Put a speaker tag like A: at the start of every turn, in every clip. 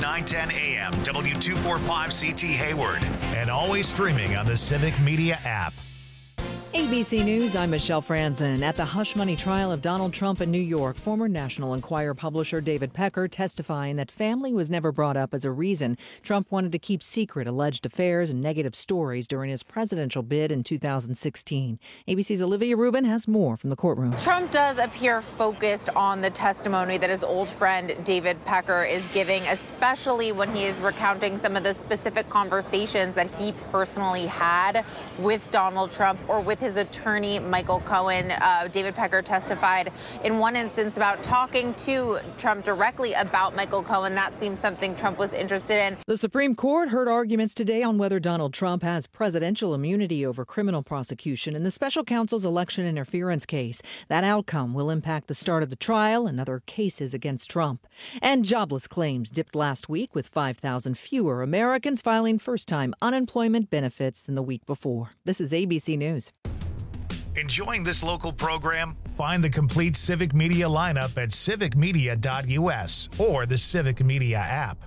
A: 910 AM, W245CT Hayward. And always streaming on the Civic Media app.
B: ABC News, I'm Michelle Franzen. At the hush money trial of Donald Trump in New York, former National Enquirer publisher David Pecker testifying that family was never brought up as a reason Trump wanted to keep secret alleged affairs and negative stories during his presidential bid in 2016. ABC's Olivia Rubin has more from the courtroom.
C: Trump does appear focused on the testimony that his old friend David Pecker is giving, especially when he is recounting some of the specific conversations that he personally had with Donald Trump or with his attorney, Michael Cohen. David Pecker testified in one instance about talking to Trump directly about Michael Cohen. That seems something Trump was interested in.
B: The Supreme Court heard arguments today on whether Donald Trump has presidential immunity over criminal prosecution in the special counsel's election interference case. That outcome will impact the start of the trial and other cases against Trump. And jobless claims dipped last week with 5,000 fewer Americans filing first-time unemployment benefits than the week before. This is ABC News.
A: Enjoying this local program? Find the complete Civic Media lineup at civicmedia.us or the Civic Media app.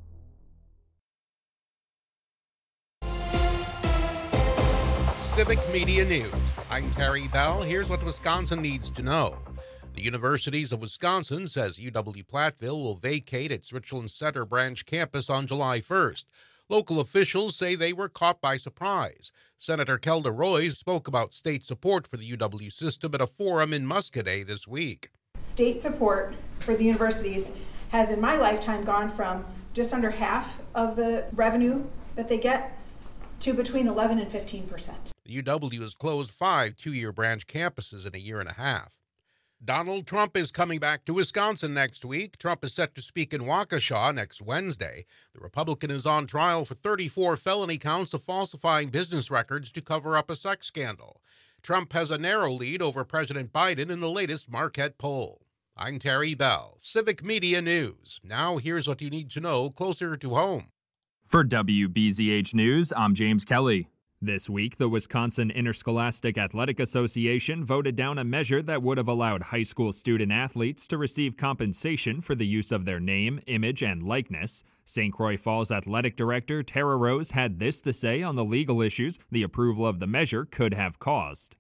D: Civic Media News. I'm Terry Bell. Here's what Wisconsin needs to know. The Universities of Wisconsin says UW-Platteville will vacate its Richland Center branch campus on July 1st. Local officials say they were caught by surprise. Senator Kelda Roy spoke about state support for the UW system at a forum in Muscoda this week.
E: State support for the universities has in my lifetime gone from just under half of the revenue that they get to between 11 and 15%.
D: The UW has closed 5 two-year branch campuses in a year and a half. Donald Trump is coming back to Wisconsin next week. Trump is set to speak in Waukesha next Wednesday. The Republican is on trial for 34 felony counts of falsifying business records to cover up a sex scandal. Trump has a narrow lead over President Biden in the latest Marquette poll. I'm Terry Bell, Civic Media News. Now here's what you need to know closer to home.
F: For WBZH News, I'm James Kelly. This week, the Wisconsin Interscholastic Athletic Association voted down a measure that would have allowed high school student athletes to receive compensation for the use of their name, image, and likeness. St. Croix Falls Athletic Director Tara Rose had this to say on the legal issues the approval of the measure could have caused.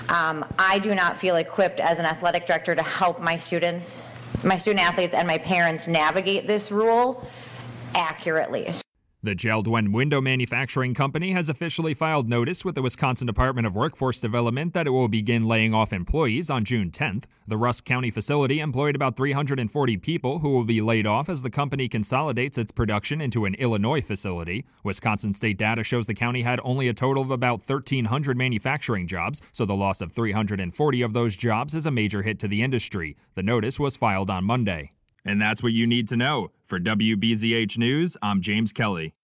G: I do not feel equipped as an athletic director to help my student athletes, and my parents navigate this rule accurately.
F: The Jeld-Wen Window Manufacturing Company has officially filed notice with the Wisconsin Department of Workforce Development that it will begin laying off employees on June 10th. The Rusk County facility employed about 340 people who will be laid off as the company consolidates its production into an Illinois facility. Wisconsin state data shows the county had only a total of about 1,300 manufacturing jobs, so the loss of 340 of those jobs is a major hit to the industry. The notice was filed on Monday. And that's what you need to know. For WBZH News, I'm James Kelly.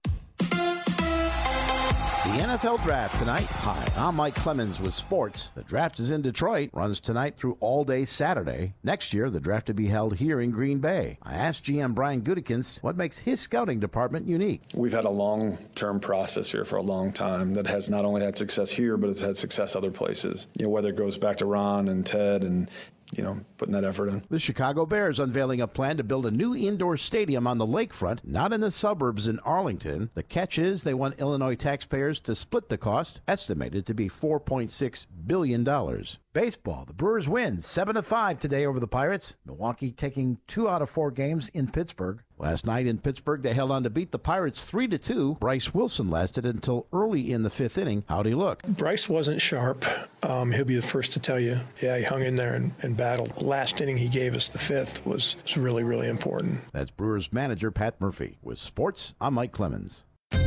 H: The NFL Draft tonight. Hi, I'm Mike Clemens with sports. The draft is in Detroit, runs tonight through all day Saturday. Next year, the draft to be held here in Green Bay. I asked GM Brian Gutekunst what makes his scouting department unique.
I: We've had a long-term process here for a long time that has not only had success here, but it's had success other places. Whether it goes back to Ron and Ted and putting that effort in.
H: The Chicago Bears unveiling a plan to build a new indoor stadium on the lakefront, not in the suburbs in Arlington. The catch is they want Illinois taxpayers to split the cost, estimated to be $4.6 billion. Baseball, the Brewers win 7-5 today over the Pirates. Milwaukee taking 2 out of 4 games in Pittsburgh. Last night in Pittsburgh, they held on to beat the Pirates 3-2. Bryce Wilson lasted until early in the 5th inning. How'd he look?
J: Bryce wasn't sharp. He'll be the first to tell you. Yeah, he hung in there and battled. The last inning he gave us, the 5th, was really, really important.
H: That's Brewers manager Pat Murphy. With sports, I'm Mike Clemens.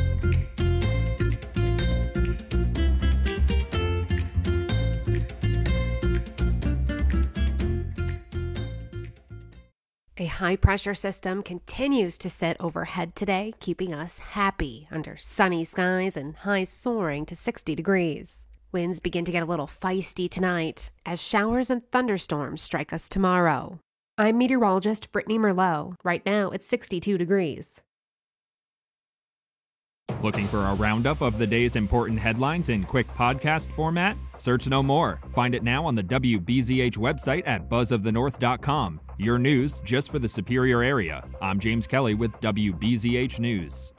K: A high-pressure system continues to sit overhead today, keeping us happy under sunny skies and highs soaring to 60 degrees. Winds begin to get a little feisty tonight as showers and thunderstorms strike us tomorrow. I'm meteorologist Brittany Merlot. Right now, it's 62 degrees.
F: Looking for a roundup of the day's important headlines in quick podcast format? Search no more. Find it now on the WBZH website at buzzofthenorth.com. Your news just for the Superior area. I'm James Kelly with WBZH News.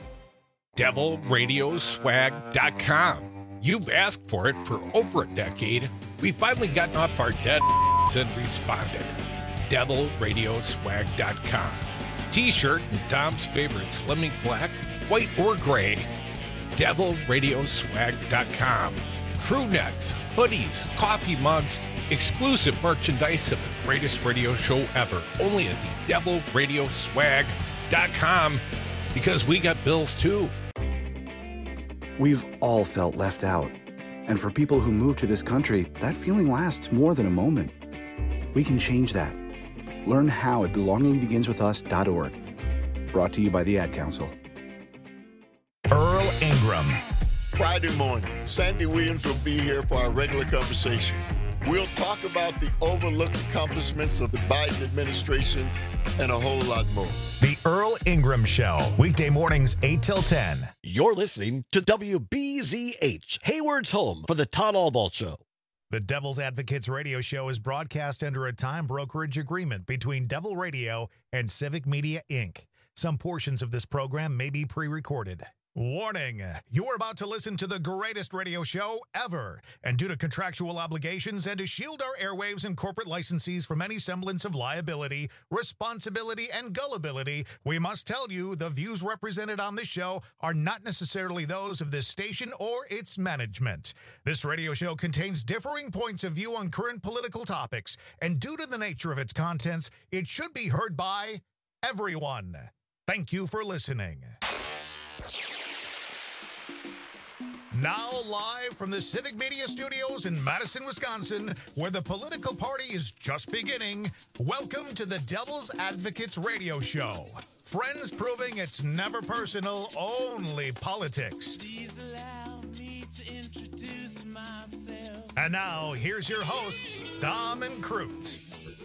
L: DevilRadioswag.com. You've asked for it for over a decade. We've finally gotten off our dead and responded. DevilRadioswag.com. T-shirt in Tom's favorites, lemon black, white, or gray. DevilRadioswag.com. Crew necks, hoodies, coffee mugs, exclusive merchandise of the greatest radio show ever. Only at the DevilRadioswag.com, because we got bills too.
M: We've all felt left out. And for people who move to this country, that feeling lasts more than a moment. We can change that. Learn how at belongingbeginswithus.org. Brought to you by the Ad Council.
A: Earl Ingram.
N: Friday morning, Sandy Williams will be here for our regular conversation. We'll talk about the overlooked accomplishments of the Biden administration and a whole lot more.
A: The Earl Ingram Show, weekday mornings 8 till 10.
O: You're listening to WBZH, Hayward's home for the Todd Albaugh Show.
A: The Devil's Advocates radio show is broadcast under a time brokerage agreement between Devil Radio and Civic Media, Inc. Some portions of this program may be pre-recorded. Warning, you are about to listen to the greatest radio show ever. And due to contractual obligations and to shield our airwaves and corporate licensees from any semblance of liability, responsibility, and gullibility, we must tell you the views represented on this show are not necessarily those of this station or its management. This radio show contains differing points of view on current political topics, and due to the nature of its contents, it should be heard by everyone. Thank you for listening. Now live from the Civic Media Studios in Madison, Wisconsin, where the political party is just beginning, welcome to the Devil's Advocates radio show. Friends proving it's never personal, only politics. Please allow me to introduce myself. And now, here's your hosts, Dom and Crute.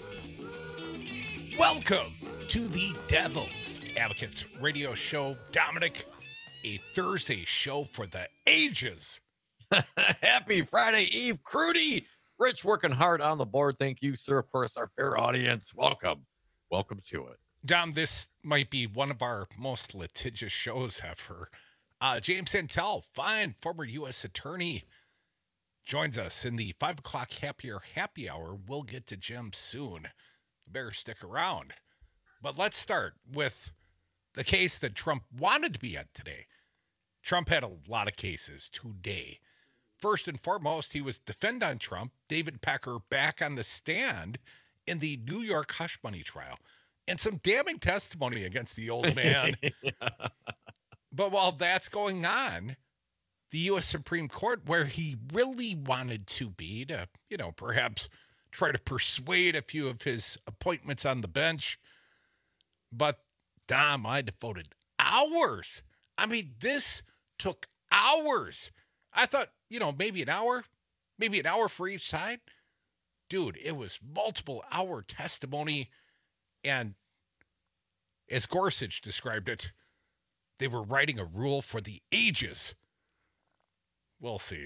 L: Welcome to the Devil's Advocates radio show. Dominic, a Thursday show for the ages.
P: Happy Friday Eve, Crudy. Rich working hard on the board. Thank you, sir. Of course, our fair audience. Welcome. Welcome to it.
L: Dom, this might be one of our most litigious shows ever. James Santel, fine former U.S. attorney, joins us in the 5 o'clock happy hour. We'll get to Jim soon. You better stick around. But let's start with the case that Trump wanted to be at today. Trump had a lot of cases today. First and foremost, he was defend on Trump, David Pecker back on the stand in the New York hush money trial, and some damning testimony against the old man. Yeah. But while that's going on, the U.S. Supreme Court, where he really wanted to be to, perhaps try to persuade a few of his appointments on the bench, but Dom, I devoted hours. I mean, this took hours. I thought, maybe an hour for each side. Dude, it was multiple hour testimony. And as Gorsuch described it, they were writing a rule for the ages. We'll see.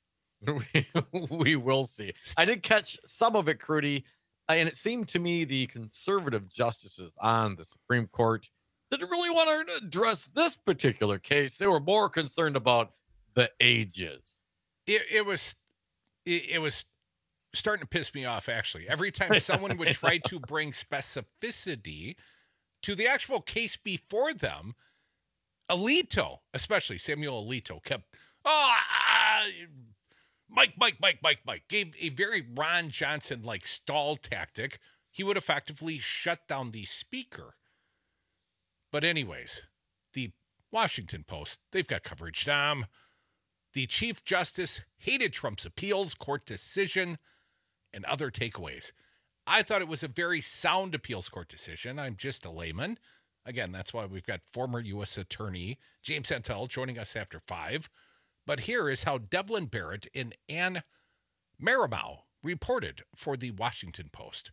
P: We will see. I did catch some of it, Crudy. And it seemed to me the conservative justices on the Supreme Court didn't really want to address this particular case. They were more concerned about the ages.
L: It was starting to piss me off, actually. Every time someone would try to bring specificity to the actual case before them, Alito, especially Samuel Alito, kept, Mike, gave a very Ron Johnson-like stall tactic. He would effectively shut down the speaker. But anyways, the Washington Post, they've got coverage. The Chief Justice hated Trump's appeals court decision and other takeaways. I thought it was a very sound appeals court decision. I'm just a layman. Again, that's why we've got former U.S. Attorney James Santel joining us after 5. But here is how Devlin Barrett and Ann Marimow reported for the Washington Post.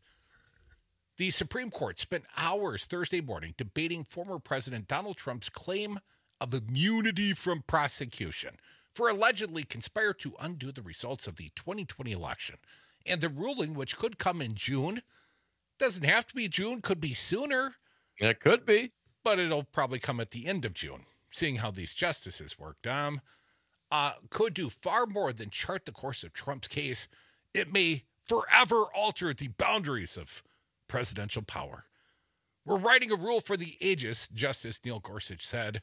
L: The Supreme Court spent hours Thursday morning debating former President Donald Trump's claim of immunity from prosecution for allegedly conspired to undo the results of the 2020 election. And the ruling, which could come in June, doesn't have to be June, could be sooner.
P: It could be.
L: But it'll probably come at the end of June, seeing how these justices worked. Could do far more than chart the course of Trump's case. It may forever alter the boundaries of presidential power. We're writing a rule for the ages, Justice Neil Gorsuch said,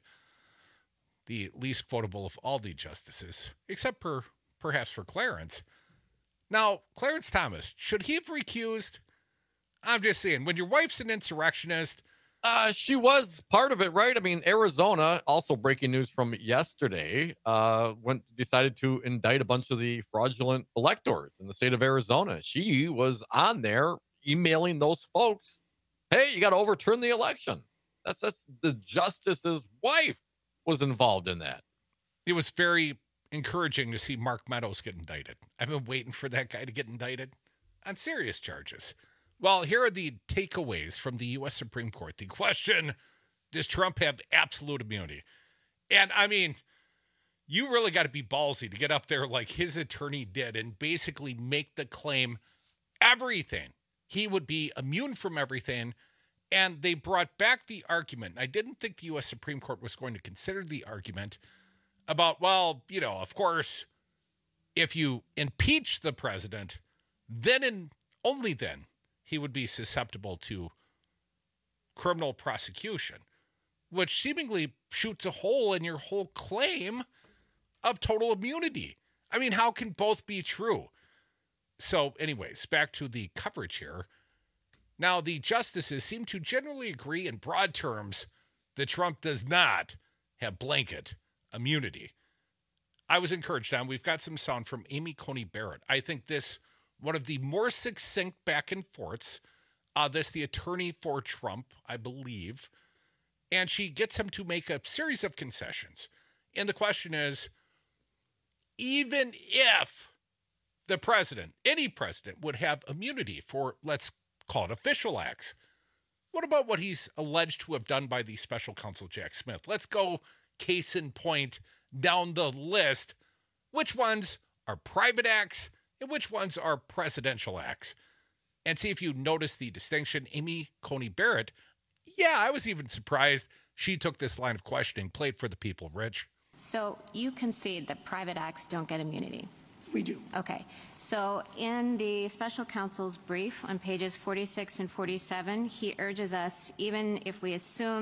L: the least quotable of all the justices, except perhaps for Clarence. Now, Clarence Thomas, should he have recused? I'm just saying, when your wife's an insurrectionist...
P: She was part of it, right? I mean, Arizona, also breaking news from yesterday, decided to indict a bunch of the fraudulent electors in the state of Arizona. She was on there emailing those folks, hey, you got to overturn the election. That's the justice's wife was involved in that.
L: It was very encouraging to see Mark Meadows get indicted. I've been waiting for that guy to get indicted on serious charges. Well, here are the takeaways from the U.S. Supreme Court. The question, does Trump have absolute immunity? And, I mean, you really got to be ballsy to get up there like his attorney did and basically make the claim everything. He would be immune from everything. And they brought back the argument. I didn't think the U.S. Supreme Court was going to consider the argument about, well, you know, of course, if you impeach the president, then and only then, he would be susceptible to criminal prosecution, which seemingly shoots a hole in your whole claim of total immunity. I mean, how can both be true? So anyways, back to the coverage here. Now, the justices seem to generally agree in broad terms that Trump does not have blanket immunity. I was encouraged, and we've got some sound from Amy Coney Barrett. I think this one of the more succinct back and forths. That's the attorney for Trump, I believe. And she gets him to make a series of concessions. And the question is, even if the president, any president, would have immunity for, let's call it official acts, what about what he's alleged to have done by the special counsel, Jack Smith? Let's go case in point down the list. Which ones are private acts and which ones are presidential acts? And see if you notice the distinction. Amy Coney Barrett, yeah, I was even surprised she took this line of questioning, played for the people. Rich?
Q: So you concede that private acts don't get immunity?
R: We do.
Q: Okay. So in the special counsel's brief on pages 46 and 47, he urges us, even if we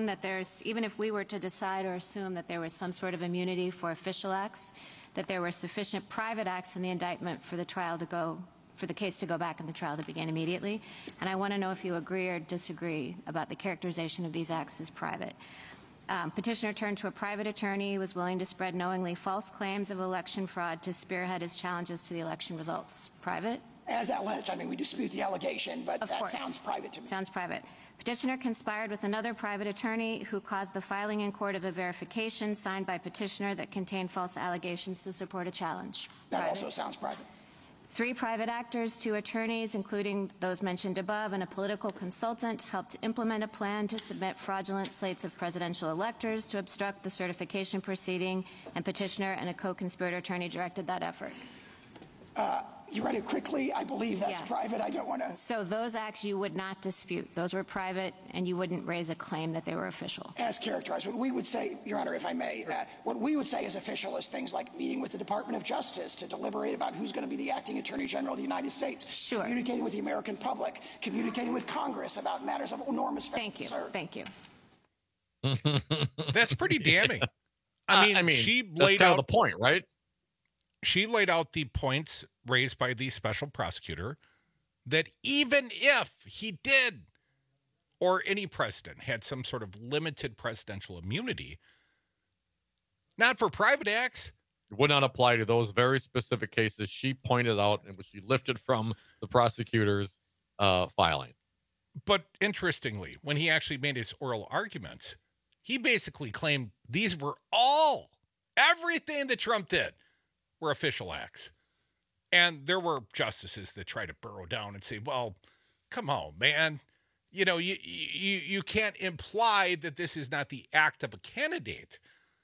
Q: were to decide or assume that there was some sort of immunity for official acts, that there were sufficient private acts in the indictment for the case to go back and the trial to begin immediately. And I want to know if you agree or disagree about the characterization of these acts as private. Petitioner turned to a private attorney, was willing to spread knowingly false claims of election fraud to spearhead his challenges to the election results. Private?
R: As alleged. I mean, we dispute the allegation, but that sounds private to me.
Q: Sounds private. Petitioner conspired with another private attorney who caused the filing in court of a verification signed by petitioner that contained false allegations to support a challenge.
R: That also sounds private.
Q: 3 private actors, 2 attorneys, including those mentioned above, and a political consultant helped implement a plan to submit fraudulent slates of presidential electors to obstruct the certification proceeding, and petitioner and a co-conspirator attorney directed that effort.
R: You read it quickly. I believe that's private. I don't want to...
Q: So those acts you would not dispute. Those were private, and you wouldn't raise a claim that they were official.
R: As characterized. What we would say, Your Honor, if I may, what we would say is official is things like meeting with the Department of Justice to deliberate about who's going to be the acting Attorney General of the United States.
Q: Sure.
R: Communicating with the American public. Communicating with Congress about matters of enormous...
Q: Thank you. Thank you.
L: That's pretty damning. I mean, she laid
P: out
L: the
P: point, right?
L: She laid out the points raised by the special prosecutor that even if he did, or any president had some sort of limited presidential immunity, not for private acts.
P: It would not apply to those very specific cases she pointed out and which she lifted from the prosecutor's filing.
L: But interestingly, when he actually made his oral arguments, he basically claimed these were everything that Trump did were official acts. And there were justices that tried to burrow down and say, well, come on, man. You know, you can't imply that this is not the act of a candidate.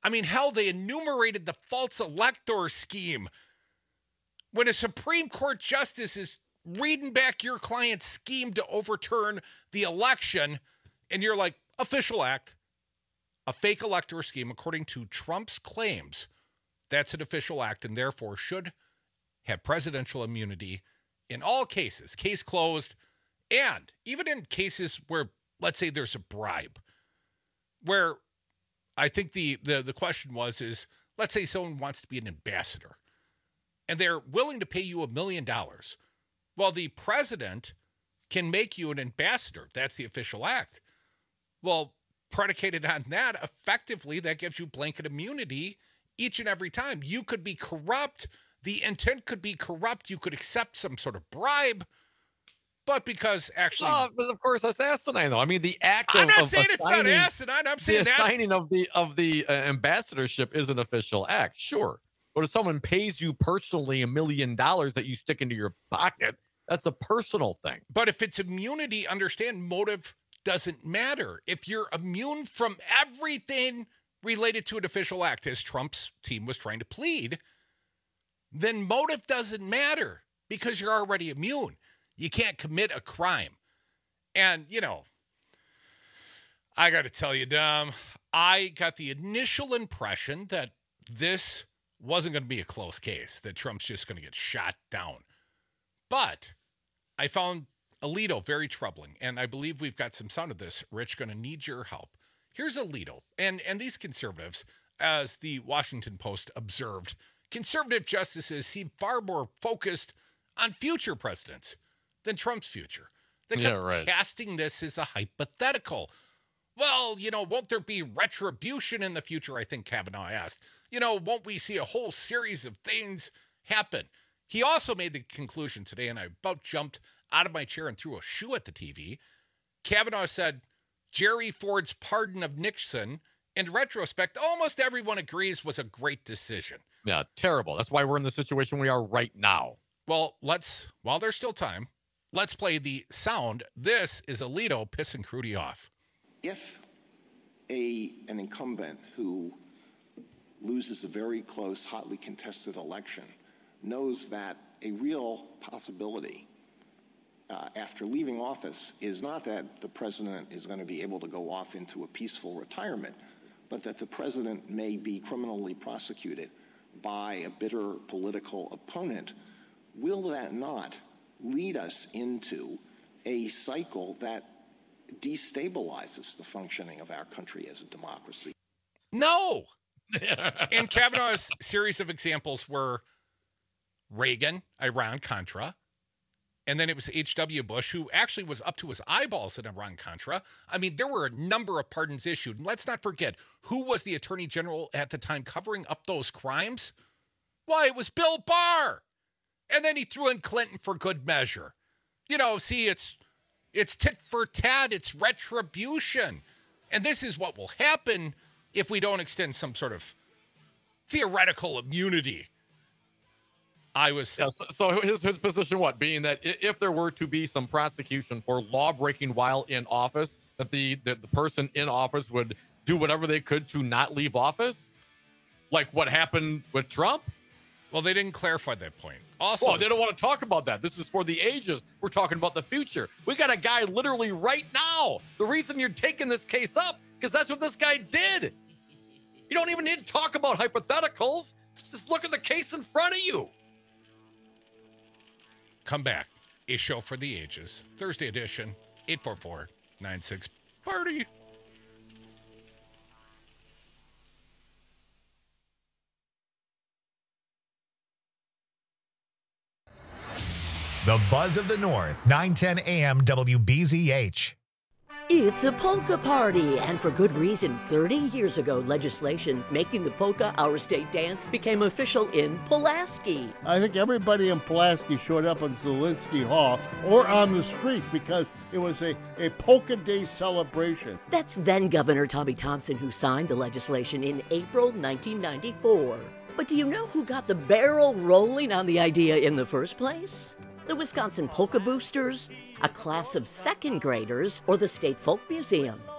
L: I mean, hell, they enumerated the false elector scheme. When a Supreme Court justice is reading back your client's scheme to overturn the election, and you're like, official act, a fake elector scheme, according to Trump's claims, that's an official act and therefore should have presidential immunity in all cases, case closed, and even in cases where, let's say, there's a bribe, where I think the question is, let's say someone wants to be an ambassador, and they're willing to pay you $1 million. Well, the president can make you an ambassador. That's the official act. Well, predicated on that, effectively, that gives you blanket immunity each and every time. You could be corrupt. The intent could be corrupt. You could accept some sort of bribe. But because actually...
P: but of course, that's asinine, though. I mean, the act
L: I'm
P: of...
L: not saying it's not asinine. I'm saying
P: the assigning of the ambassadorship is an official act, sure. But if someone pays you personally $1 million that you stick into your pocket, that's a personal thing.
L: But if it's immunity, understand motive doesn't matter. If you're immune from everything related to an official act, as Trump's team was trying to plead, then motive doesn't matter because you're already immune. You can't commit a crime. And, you know, I got to tell you, Dom, I got the initial impression that this wasn't going to be a close case, that Trump's just going to get shot down. But I found Alito very troubling, and I believe we've got some sound of this. Rich, going to need your help. Here's Alito, and these conservatives, as the Washington Post observed, conservative justices seem far more focused on future presidents than Trump's future. They kept casting this as a hypothetical. Well, you know, won't there be retribution in the future? I think Kavanaugh asked. You know, won't we see a whole series of things happen? He also made the conclusion today, and I about jumped out of my chair and threw a shoe at the TV. Kavanaugh said, Jerry Ford's pardon of Nixon, in retrospect, almost everyone agrees was a great decision.
P: Yeah, terrible. That's why we're in the situation we are right now.
L: Well, while there's still time, let's play the sound. This is Alito pissing Crudy off.
S: If an incumbent who loses a very close, hotly contested election knows that a real possibility after leaving office is not that the president is going to be able to go off into a peaceful retirement, but that the president may be criminally prosecuted by a bitter political opponent, will that not lead us into a cycle that destabilizes the functioning of our country as a democracy?
L: No. And Kavanaugh's series of examples were Reagan, Iran-Contra, and then it was H.W. Bush, who actually was up to his eyeballs in Iran-Contra. I mean, there were a number of pardons issued. And let's not forget, who was the attorney general at the time covering up those crimes? Why, it was Bill Barr. And then he threw in Clinton for good measure. You know, see, it's tit for tat. It's retribution. And this is what will happen if we don't extend some sort of theoretical immunity.
P: So his position, what, being that if there were to be some prosecution for law breaking while in office, that the person in office would do whatever they could to not leave office, like what happened with Trump?
L: Well, they didn't clarify that point. Also,
P: well, they don't want to talk about that. This is for the ages. We're talking about the future. We got a guy literally right now. The reason you're taking this case up, because that's what this guy did. You don't even need to talk about hypotheticals. Just look at the case in front of you.
L: Come back. A show for the ages. Thursday edition, 844-96-PARTY.
A: The Buzz of the North, 910 AM WBZH.
T: It's a polka party, and for good reason. 30 years ago, legislation making the polka our state dance became official in Pulaski.
U: I think everybody in Pulaski showed up in Zielinski Hall or on the streets because it was a polka day celebration.
T: That's then Governor Tommy Thompson who signed the legislation in April 1994. But do you know who got the barrel rolling on the idea in the first place? The Wisconsin Polka Boosters, a class of second graders, or the State Folk Museum.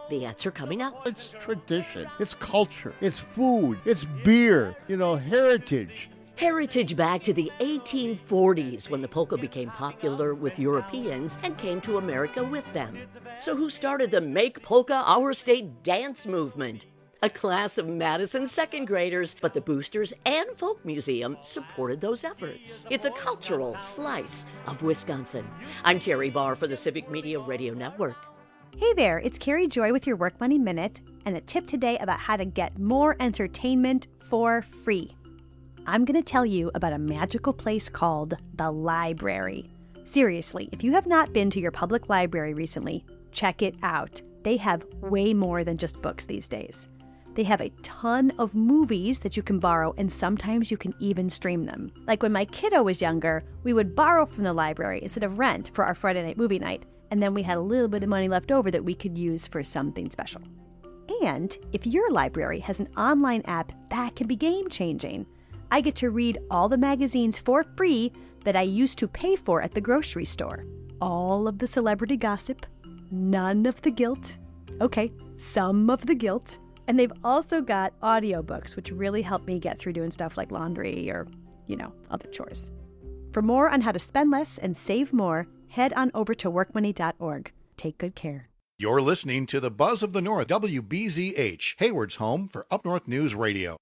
T: The answer coming up.
U: It's tradition. It's culture. It's food. It's beer. Heritage.
T: Heritage back to the 1840s when the polka became popular with Europeans and came to America with them. So who started the Make Polka Our State dance movement? A class of Madison second graders, but the Boosters and Folk Museum supported those efforts. It's a cultural slice of Wisconsin. I'm Terry Barr for the Civic Media Radio Network.
C: Hey there, it's Carrie Joy with your Work Money Minute, and a tip today about how to get more entertainment for free. I'm going to tell you about a magical place called the library. Seriously, if you have not been to your public library recently, check it out. They have way more than just books these days. They have a ton of movies that you can borrow, and sometimes you can even stream them. Like when my kiddo was younger, we would borrow from the library instead of rent for our Friday night movie night, and then we had a little bit of money left over that we could use for something special. And if your library has an online app, that can be game-changing. I get to read all the magazines for free that I used to pay for at the grocery store. All of the celebrity gossip, none of the guilt. Okay, some of the guilt. And they've also got audiobooks, which really help me get through doing stuff like laundry or, other chores. For more on how to spend less and save more, head on over to workmoney.org. Take good care.
V: You're listening to the Buzz of the North, WBZH, Hayward's home for Up North News Radio.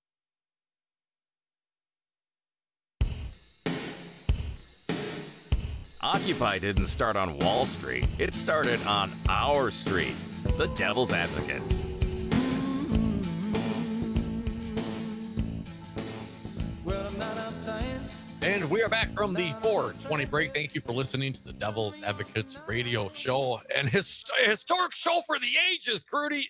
W: Occupy didn't start on Wall Street. It started on our street, the Devil's Advocates.
P: And we are back from the 420 break. Thank you for listening to the Devil's Advocates radio show. And historic show for the ages, Crudy,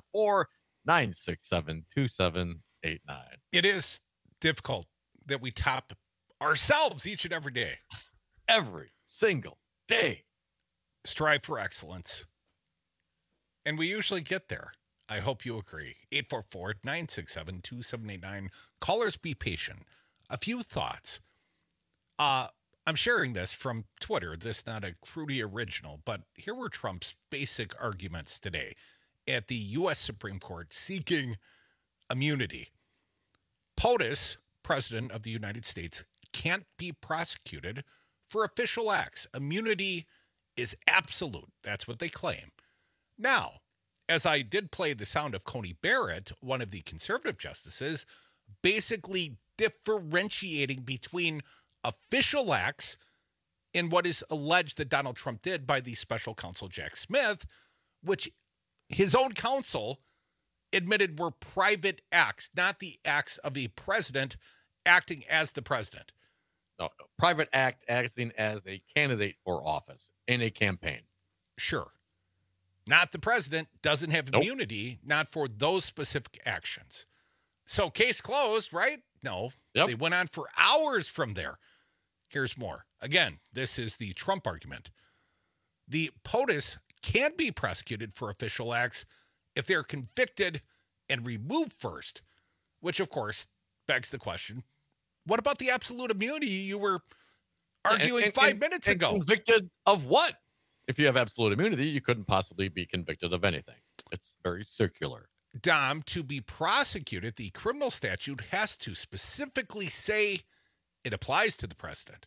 P: 844-967-2789.
L: It is difficult that we top ourselves each and every day.
P: Every single day.
L: Strive for excellence. And we usually get there. I hope you agree. 844-967-2789. Callers, be patient. A few thoughts. I'm sharing this from Twitter. This is not a Crudy original, but here were Trump's basic arguments today at the U.S. Supreme Court seeking immunity. POTUS, President of the United States, can't be prosecuted for official acts. Immunity is absolute. That's what they claim. Now, as I did play the sound of Coney Barrett, one of the conservative justices, basically differentiating between official acts and what is alleged that Donald Trump did by the special counsel Jack Smith, which his own counsel admitted were private acts, not the acts of a president acting as the president.
P: No, private act acting as a candidate for office in a campaign.
L: Sure. Not the president, doesn't have immunity, not for those specific actions. So case closed, right? No. Yep. They went on for hours from there. Here's more. Again, this is the Trump argument. The POTUS can be prosecuted for official acts if they're convicted and removed first, which, of course, begs the question, what about the absolute immunity you were arguing 5 minutes ago?
P: Convicted of what? If you have absolute immunity, you couldn't possibly be convicted of anything. It's very circular.
L: Dom, to be prosecuted, the criminal statute has to specifically say it applies to the president.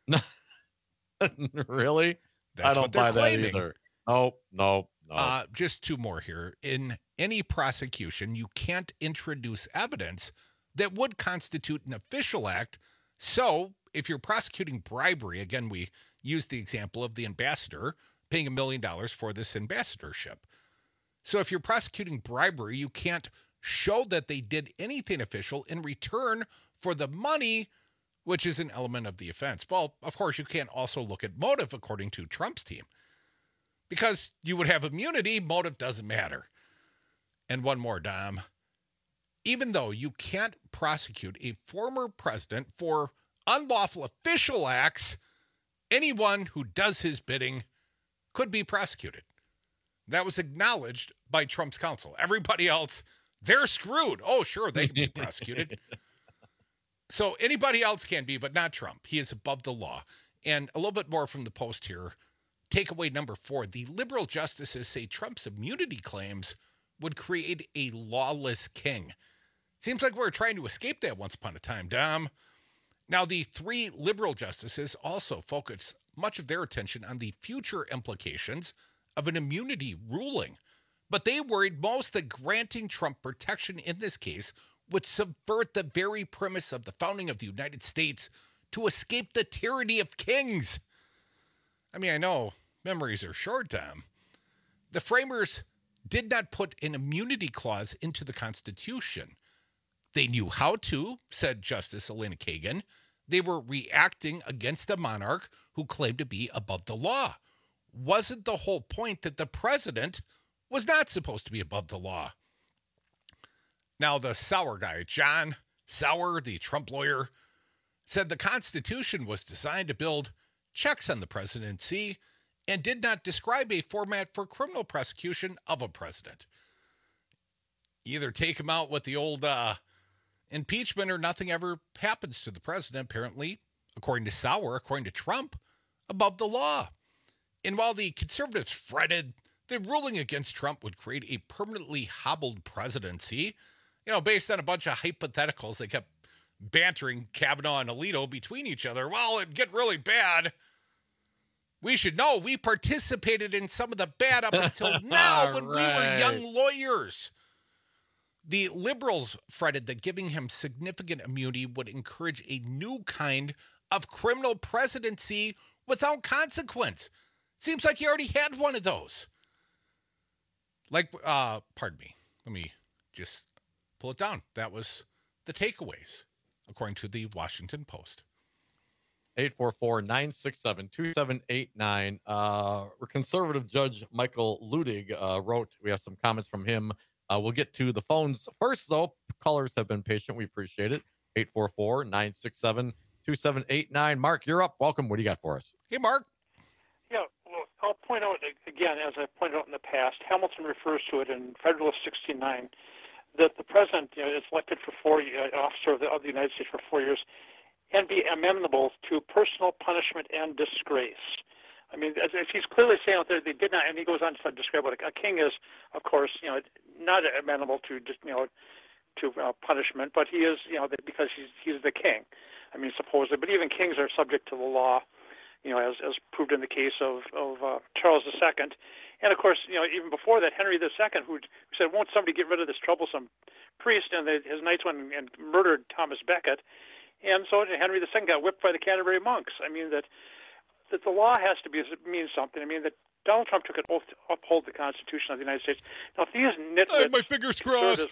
P: Really?
L: That's
P: I don't
L: what they're
P: buy
L: claiming.
P: that either. No.
L: Just two more here. In any prosecution, you can't introduce evidence that would constitute an official act. So if you're prosecuting bribery, again, we use the example of the ambassador paying $1 million for this ambassadorship. So if you're prosecuting bribery, you can't show that they did anything official in return for the money, which is an element of the offense. Well, of course, you can't also look at motive, according to Trump's team. Because you would have immunity, motive doesn't matter. And one more, Dom. Even though you can't prosecute a former president for unlawful official acts, anyone who does his bidding could be prosecuted. That was acknowledged by Trump's counsel. Everybody else, they're screwed. Oh, sure, they can be prosecuted. So anybody else can be, but not Trump. He is above the law. And a little bit more from the Post here. takeaway number 4, the liberal justices say Trump's immunity claims would create a lawless king. Seems like we were trying to escape that once upon a time, Dom. Now, the 3 liberal justices also focus much of their attention on the future implications of an immunity ruling. But they worried most that granting Trump protection in this case would subvert the very premise of the founding of the United States to escape the tyranny of kings. I mean, I know memories are short, Tom. The framers did not put an immunity clause into the Constitution. They knew how to, said Justice Elena Kagan. They were reacting against a monarch who claimed to be above the law. Wasn't the whole point that the president was not supposed to be above the law? Now, the Sauer guy, John Sauer, the Trump lawyer, said the Constitution was designed to build checks on the presidency and did not describe a format for criminal prosecution of a president. Either take him out with the old impeachment or nothing ever happens to the president, apparently, according to Sauer, according to Trump, above the law. And while the conservatives fretted the ruling against Trump would create a permanently hobbled presidency, based on a bunch of hypotheticals, they kept bantering Kavanaugh and Alito between each other. Well, it'd get really bad. We should know we participated in some of the bad up until now when we were young lawyers. The liberals fretted that giving him significant immunity would encourage a new kind of criminal presidency without consequence. Seems like he already had one of those. Pardon me. Let me just pull it down. That was the takeaways, according to the Washington Post.
P: 844-967-2789. Conservative Judge Michael Ludig wrote. We have some comments from him. We'll get to the phones first, though. Callers have been patient. We appreciate it. 844-967-2789. Mark, you're up. Welcome. What do you got for us?
L: Hey, Mark.
B: Yeah, well, I'll point out, again, as I've pointed out in the past, Hamilton refers to it in Federalist 69, that the president is elected for 4 years, officer of the United States for 4 years, and be amenable to personal punishment and disgrace. I mean, as he's clearly saying out there, they did not, and he goes on to describe what a king is, of course, not amenable to punishment, but he is, because he's the king. I mean, supposedly, but even kings are subject to the law, as proved in the case of Charles II. And of course, even before that, Henry II, who said, "Won't somebody get rid of this troublesome priest?" And his knights went and murdered Thomas Becket. And so Henry II got whipped by the Canterbury monks. I mean, that the law has to mean something. I mean, that Donald Trump took an oath to uphold the Constitution of the United States. Now, if these nitwits,
L: my fingers crossed.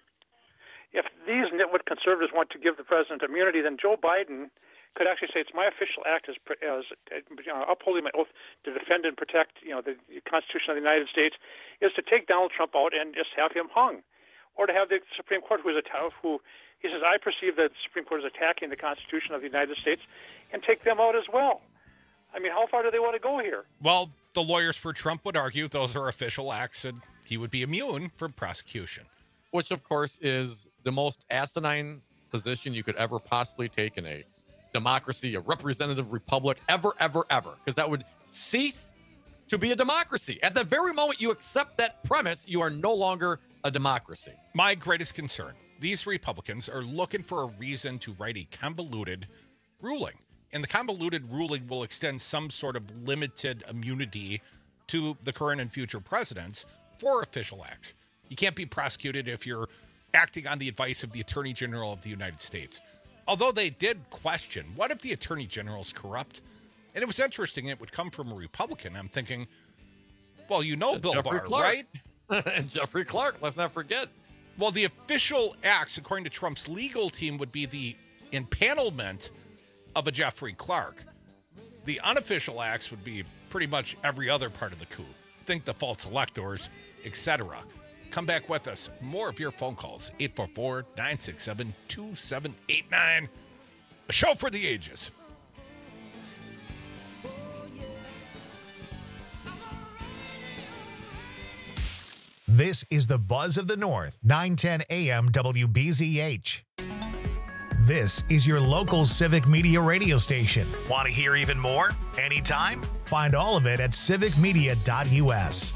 B: If these nitwit conservatives want to give the president immunity, then Joe Biden could actually say it's my official act as upholding my oath to defend and protect, the Constitution of the United States, is to take Donald Trump out and just have him hung, or to have the Supreme Court, who he says, I perceive that the Supreme Court is attacking the Constitution of the United States, and take them out as well. I mean, how far do they want to go here?
L: Well, the lawyers for Trump would argue those are official acts and he would be immune from prosecution.
P: Which, of course, is the most asinine position you could ever possibly take in a democracy, a representative republic, ever, because that would cease to be a democracy. At the very moment you accept that premise, you are no longer a democracy.
L: My greatest concern, these Republicans are looking for a reason to write a convoluted ruling. And the convoluted ruling will extend some sort of limited immunity to the current and future presidents for official acts. You can't be prosecuted if you're acting on the advice of the Attorney General of the United States. Although they did question, what if the Attorney General is corrupt? And it was interesting, it would come from a Republican. I'm thinking, well, Bill
P: Jeffrey
L: Barr,
P: Clark.
L: right?
P: And Jeffrey Clark, let's not forget.
L: Well, the official acts, according to Trump's legal team, would be the impanelment of a Jeffrey Clark. The unofficial acts would be pretty much every other part of the coup. Think the false electors, etc. Come back with us. More of your phone calls. 844-967-2789. A show for the ages.
A: This is the Buzz of the North, 910 AM WBZH. This is your local civic media radio station. Want to hear even more? Anytime? Find all of it at civicmedia.us.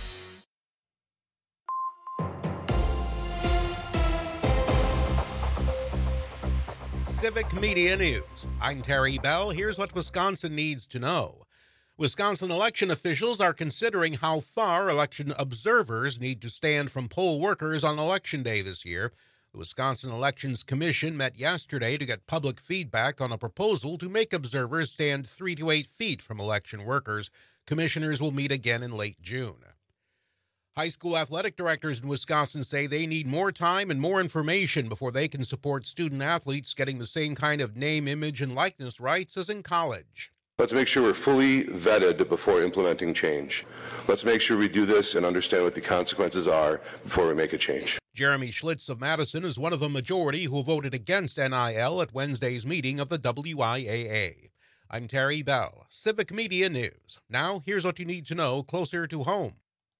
D: Civic Media News. I'm Terry Bell. Here's what Wisconsin needs to know. Wisconsin election officials are considering how far election observers need to stand from poll workers on Election Day this year. The Wisconsin Elections Commission met yesterday to get public feedback on a proposal to make observers stand 3 to 8 feet from election workers. Commissioners will meet again in late June. High school athletic directors in Wisconsin say they need more time and more information before they can support student athletes getting the same kind of name, image, and likeness rights as in college.
E: Let's make sure we're fully vetted before implementing change. Let's make sure we do this and understand what the consequences are before we make a change.
D: Jeremy Schlitz of Madison is one of the majority who voted against NIL at Wednesday's meeting of the WIAA. I'm Terry Bell, Civic Media News. Now, here's what you need to know closer to home.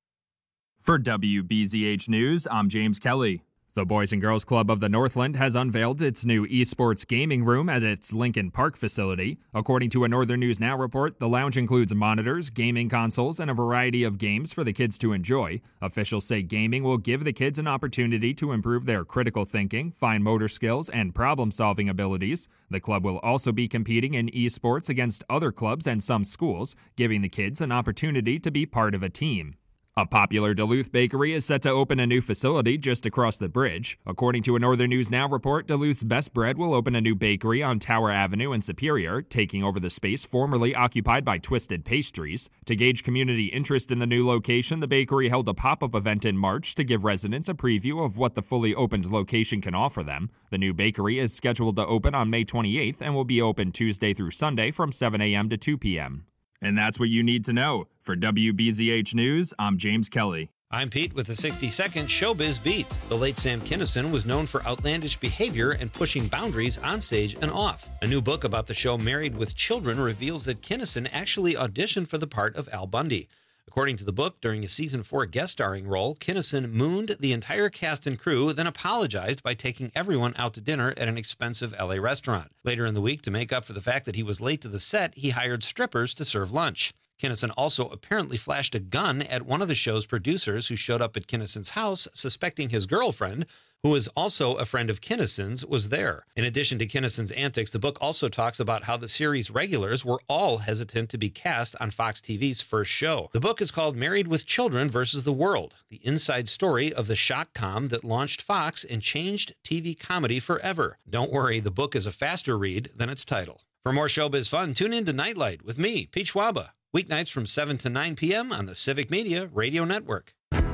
F: For WBZH News, I'm James Kelly. The Boys and Girls Club of the Northland has unveiled its new esports gaming room at its Lincoln Park facility. According to a Northern News Now report, the lounge includes monitors, gaming consoles, and a variety of games for the kids to enjoy. Officials say gaming will give the kids an opportunity to improve their critical thinking, fine motor skills, and problem-solving abilities. The club will also be competing in esports against other clubs and some schools, giving the kids an opportunity to be part of a team. A popular Duluth bakery is set to open a new facility just across the bridge. According to a Northern News Now report, Duluth's Best Bread will open a new bakery on Tower Avenue in Superior, taking over the space formerly occupied by Twisted Pastries. To gauge community interest in the new location, the bakery held a pop-up event in March to give residents a preview of what the fully opened location can offer them. The new bakery is scheduled to open on May 28th and will be open Tuesday through Sunday from 7 a.m. to 2 p.m. And that's what you need to know. For WBZH News, I'm James Kelly.
G: I'm Pete with the 60-second Showbiz Beat. The late Sam Kinison was known for outlandish behavior and pushing boundaries on stage and off. A new book about the show Married with Children reveals that Kinison actually auditioned for the part of Al Bundy. According to the book, during a season 4 guest starring role, Kinison mooned the entire cast and crew, then apologized by taking everyone out to dinner at an expensive LA restaurant. Later in the week, to make up for the fact that he was late to the set, he hired strippers to serve lunch. Kinison also apparently flashed a gun at one of the show's producers who showed up at Kinnison's house, suspecting his girlfriend, who is also a friend of Kinnison's, was there. In addition to Kinnison's antics, the book also talks about how the series regulars were all hesitant to be cast on Fox TV's first show. The book is called Married with Children versus the World, the inside story of the shock-com that launched Fox and changed TV comedy forever. Don't worry, the book is a faster read than its title. For more showbiz fun, tune in to Nightlight with me, Pete Schwaba, weeknights from 7 to 9 p.m. on the Civic Media Radio Network.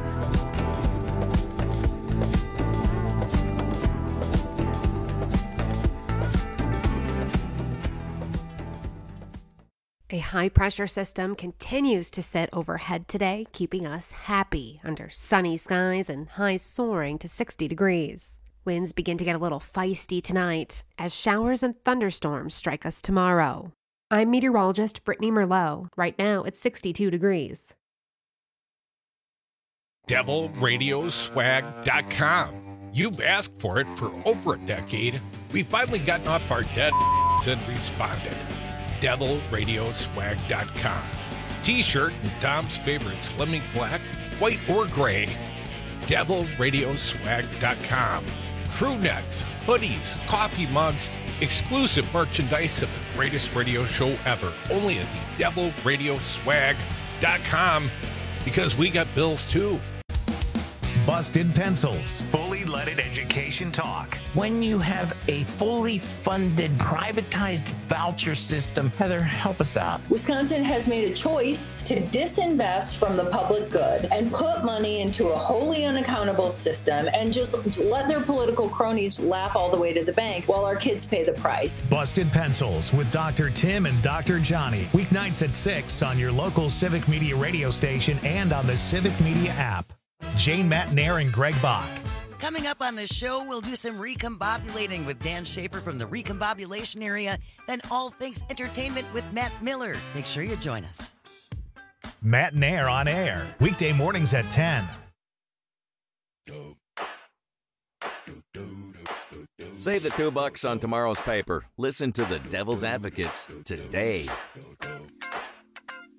K: A high-pressure system continues to sit overhead today, keeping us happy under sunny skies and highs soaring to 60 degrees. Winds begin to get a little feisty tonight as showers and thunderstorms strike us tomorrow. I'm meteorologist Brittany Merlot. Right now, it's 62 degrees.
L: DevilRadioswag.com. You've asked for it for over a decade. We've finally gotten off our dead and responded. DevilRadioswag.com. T-shirt and Tom's favorite Slimming Black, white or gray. DevilRadioswag.com. Crew necks, hoodies, coffee mugs, exclusive merchandise of the greatest radio show ever. Only at the DevilRadioswag.com, because we got bills too.
A: Busted Pencils, fully leaded education talk.
X: When you have a fully funded, privatized voucher system, Heather, help us out.
Y: Wisconsin has made a choice to disinvest from the public good and put money into a wholly unaccountable system and just let their political cronies laugh all the way to the bank while our kids pay the price.
A: Busted Pencils with Dr. Tim and Dr. Johnny. Weeknights at 6 on your local Civic Media radio station and on the Civic Media app. Jane Matnair and Greg Bach.
Z: Coming up on the show, we'll do some recombobulating with Dan Schaefer from the recombobulation area, then all things entertainment with Matt Miller. Make sure you join us.
A: Matnair on air, weekday mornings at 10.
W: Save the $2 on tomorrow's paper. Listen to the Devil's Advocates today.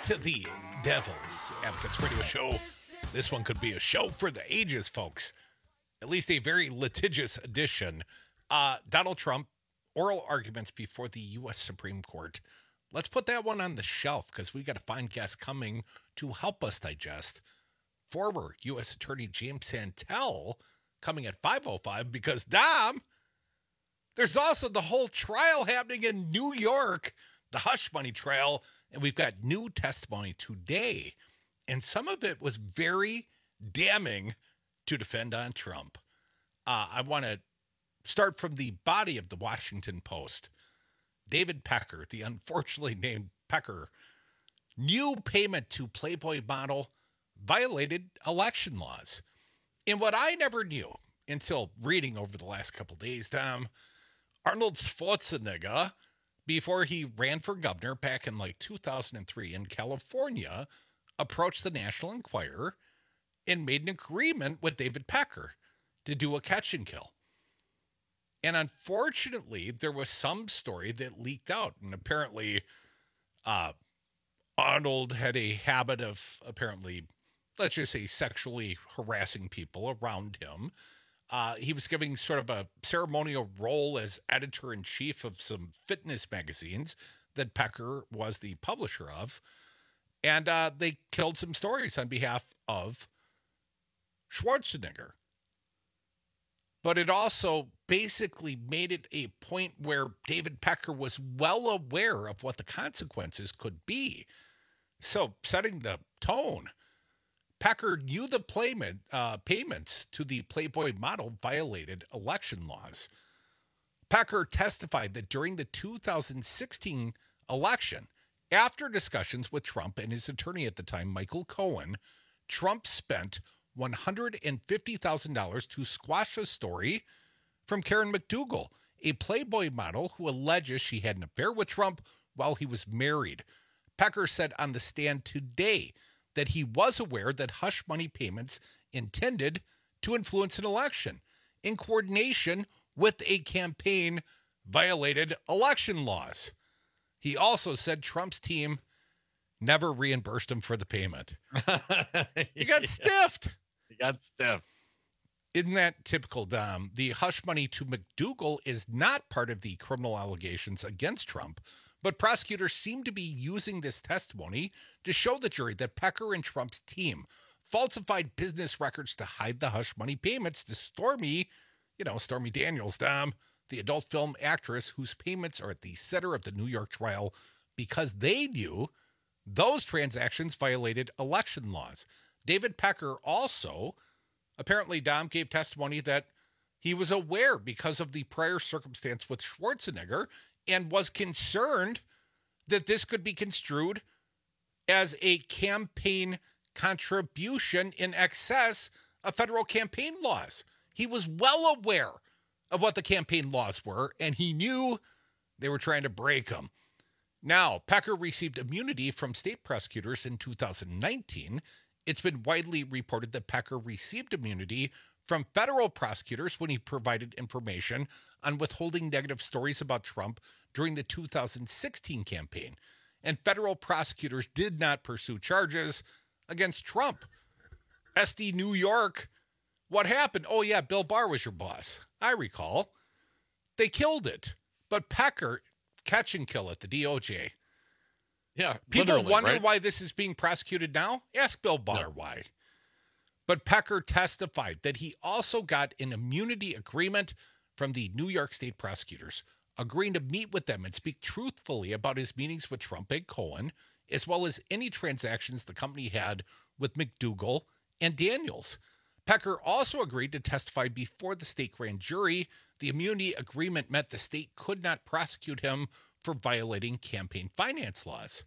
L: to the Devil's Advocates Radio Show. This one could be a show for the ages, folks. At least a very litigious edition. Donald Trump, oral arguments before the U.S. Supreme Court. Let's put that one on the shelf because we got a fine guest coming to help us digest. Former U.S. Attorney James Santel coming at 5:05 because, Dom, there's also the whole trial happening in New York, the hush money trial, and we've got new testimony today. And some of it was very damning to defend on Trump. I want to start from the body of the Washington Post. David Pecker, the unfortunately named Pecker, new payment to Playboy model violated election laws. And what I never knew until reading over the last couple days, Tom, Arnold Schwarzenegger, before he ran for governor back in like 2003 in California, approached the National Enquirer and made an agreement with David Pecker to do a catch and kill. And unfortunately, there was some story that leaked out. And apparently, Arnold had a habit of apparently, let's just say, sexually harassing people around him. He was giving sort of a ceremonial role as editor-in-chief of some fitness magazines that Pecker was the publisher of. And they killed some stories on behalf of Schwarzenegger. But it also basically made it a point where David Pecker was well aware of what the consequences could be. So setting the tone, Pecker knew the payments to the Playboy model violated election laws. Pecker testified that during the 2016 election, after discussions with Trump and his attorney at the time, Michael Cohen, Trump spent $150,000 to squash a story from Karen McDougal, a Playboy model who alleges she had an affair with Trump while he was married. Pecker said on the stand today that he was aware that hush money payments intended to influence an election in coordination with a campaign violated election laws. He also said Trump's team never reimbursed him for the payment. He got stiffed.
P: He got stiffed.
L: Isn't that typical, Dom? The hush money to McDougal is not part of the criminal allegations against Trump, but prosecutors seem to be using this testimony to show the jury that Pecker and Trump's team falsified business records to hide the hush money payments to Stormy Daniels, Dom, the adult film actress whose payments are at the center of the New York trial because they knew those transactions violated election laws. David Pecker also, apparently, Dom, gave testimony that he was aware because of the prior circumstance with Schwarzenegger and was concerned that this could be construed as a campaign contribution in excess of federal campaign laws. He was well aware of what the campaign laws were, and he knew they were trying to break them. Now, Pecker received immunity from state prosecutors in 2019. It's been widely reported that Pecker received immunity from federal prosecutors when he provided information on withholding negative stories about Trump during the 2016 campaign. And federal prosecutors did not pursue charges against Trump. SD New York, what happened? Oh, yeah, Bill Barr was your boss. I recall. They killed it. But Pecker, catch and kill at the DOJ.
P: Yeah,
L: people wonder
P: right?
L: why this is being prosecuted now. Ask Bill Barr why. But Pecker testified that he also got an immunity agreement from the New York State prosecutors, agreeing to meet with them and speak truthfully about his meetings with Trump and Cohen, as well as any transactions the company had with McDougal and Daniels. Pecker also agreed to testify before the state grand jury. The immunity agreement meant the state could not prosecute him for violating campaign finance laws.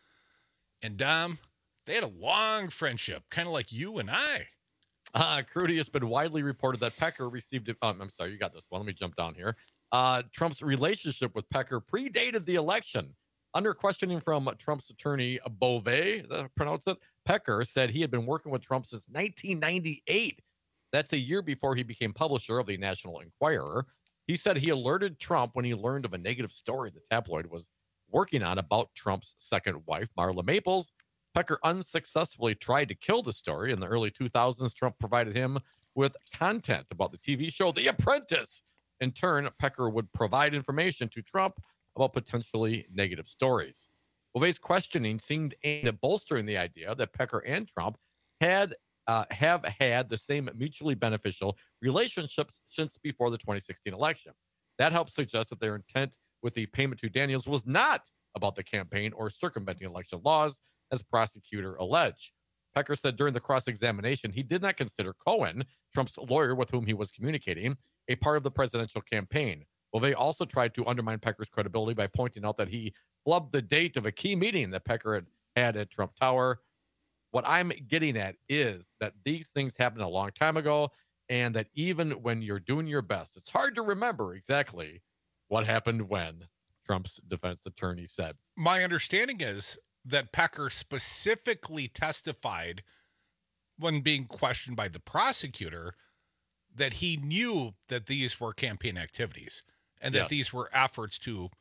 L: And Dom, they had a long friendship, kind of like you and I.
P: Crudy, it's been widely reported that Pecker received I'm sorry, you got this one. Let me jump down here. Trump's relationship with Pecker predated the election. Under questioning from Trump's attorney, Beauvais, is that how I pronounce it? Pecker said he had been working with Trump since 1998. That's a year before he became publisher of the National Enquirer. He said he alerted Trump when he learned of a negative story the tabloid was working on about Trump's second wife, Marla Maples. Pecker unsuccessfully tried to kill the story. In the early 2000s, Trump provided him with content about the TV show The Apprentice. In turn, Pecker would provide information to Trump about potentially negative stories. Bovei's questioning seemed aimed at bolstering the idea that Pecker and Trump have had the same mutually beneficial relationships since before the 2016 election. That helps suggest that their intent with the payment to Daniels was not about the campaign or circumventing election laws, as prosecutor alleged. Pecker said during the cross-examination he did not consider Cohen, Trump's lawyer with whom he was communicating, a part of the presidential campaign. Bovei also tried to undermine Pecker's credibility by pointing out that he flubbed the date of a key meeting that Pecker had at Trump Tower. What I'm getting at is that these things happened a long time ago, and that even when you're doing your best, it's hard to remember exactly what happened when, Trump's defense attorney said.
L: My understanding is that Pecker specifically testified when being questioned by the prosecutor that he knew that these were campaign activities and that these were efforts to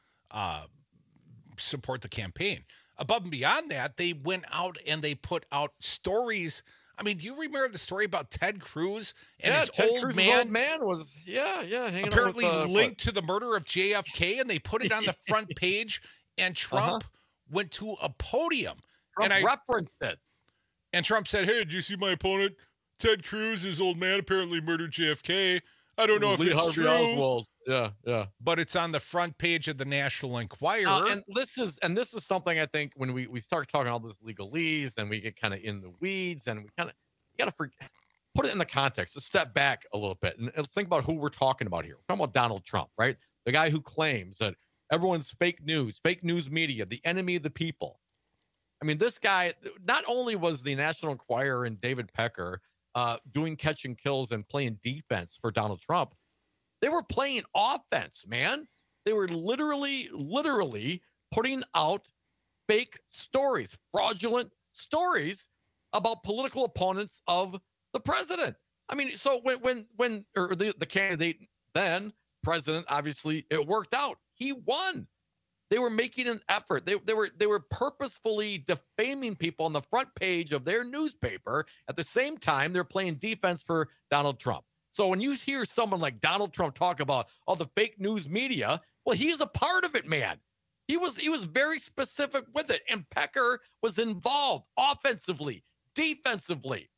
L: support the campaign. Above and beyond that, they went out and they put out stories. I mean, do you remember the story about Ted Cruz and his
P: Ted
L: old
P: Cruz's
L: man?
P: Old man was, hanging
L: apparently
P: out with,
L: linked to the murder of JFK, and they put it on the front page, and Trump went to a podium.
P: Trump referenced it.
L: And Trump said, "Hey, did you see my opponent? Ted Cruz, his old man, apparently murdered JFK. I don't know if
P: Lee
L: it's
P: Harvey
L: true."
P: Oswald. Yeah.
L: But it's on the front page of the National Enquirer.
P: And this is something I think when we start talking all this legalese and we get kind of in the weeds and we kind of got to put it in the context. Let's step back a little bit and let's think about who we're talking about here. We're talking about Donald Trump, right? The guy who claims that everyone's fake news media, the enemy of the people. I mean, this guy, not only was the National Enquirer and David Pecker doing catch and kills and playing defense for Donald Trump, they were playing offense, man. They were literally putting out fake stories, fraudulent stories about political opponents of the president. I mean, so when the candidate then president, obviously it worked out. He won. They were making an effort. They were purposefully defaming people on the front page of their newspaper. At the same time, they're playing defense for Donald Trump. So when you hear someone like Donald Trump talk about all the fake news media, well, he's a part of it, man. He was very specific with it, and Pecker was involved offensively, defensively.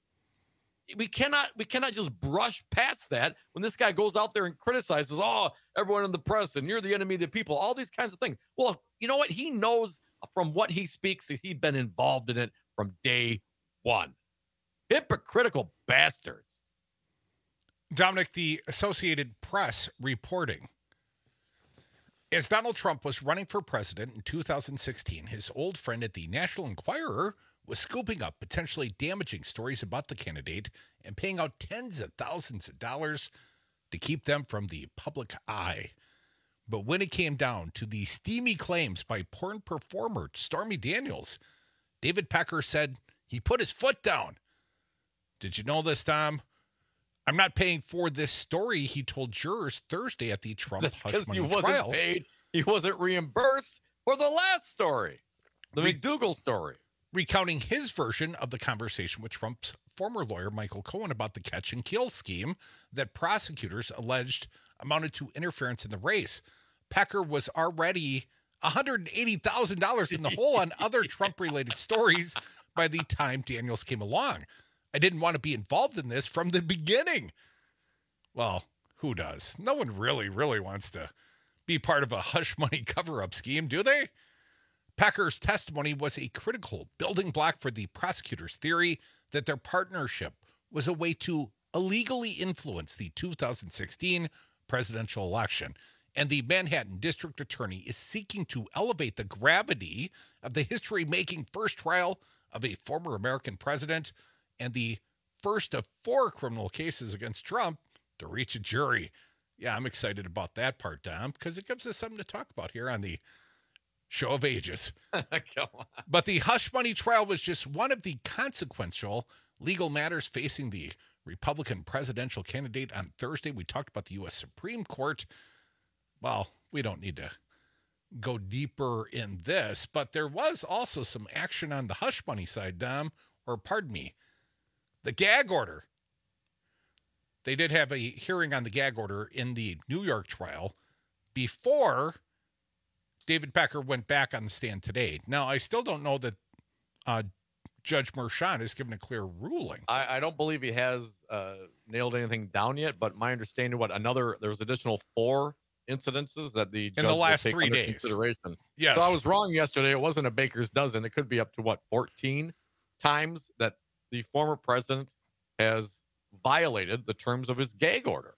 P: We cannot just brush past that when this guy goes out there and criticizes, everyone in the press and you're the enemy of the people, all these kinds of things. Well, you know what? He knows from what he speaks that he'd been involved in it from day one. Hypocritical bastards.
L: Dominic, the Associated Press reporting, as Donald Trump was running for president in 2016, his old friend at the National Enquirer was scooping up potentially damaging stories about the candidate and paying out tens of thousands of dollars to keep them from the public eye. But when it came down to the steamy claims by porn performer Stormy Daniels, David Pecker said he put his foot down. Did you know this, Tom? I'm not paying for this story, he told jurors Thursday at the Trump hush money trial.
P: He wasn't reimbursed for the last story, the McDougal story.
L: Recounting his version of the conversation with Trump's former lawyer, Michael Cohen, about the catch and kill scheme that prosecutors alleged amounted to interference in the race. Pecker was already $180,000 in the hole on other Trump-related stories by the time Daniels came along. I didn't want to be involved in this from the beginning. Well, who does? No one really wants to be part of a hush money cover-up scheme, do they? Pecker's testimony was a critical building block for the prosecutor's theory that their partnership was a way to illegally influence the 2016 presidential election. And the Manhattan District Attorney is seeking to elevate the gravity of the history-making first trial of a former American president and the first of 4 criminal cases against Trump to reach a jury. Yeah, I'm excited about that part, Dom, because it gives us something to talk about here on the Show of Ages.
P: Come on.
L: But the hush money trial was just one of the consequential legal matters facing the Republican presidential candidate on Thursday. We talked about the U.S. Supreme Court. Well, we don't need to go deeper in this, but there was also some action on the hush money side, Dom, or pardon me, the gag order. They did have a hearing on the gag order in the New York trial before David Pecker went back on the stand today. Now, I still don't know that Judge Merchan has given a clear ruling.
P: I don't believe he has nailed anything down yet, but my understanding, there was additional 4 incidences that the judge
L: in the last
P: will take
L: 3
P: under
L: days
P: consideration.
L: Yes.
P: So I was wrong yesterday. It wasn't a baker's dozen. It could be up to 14 times that the former president has violated the terms of his gag order.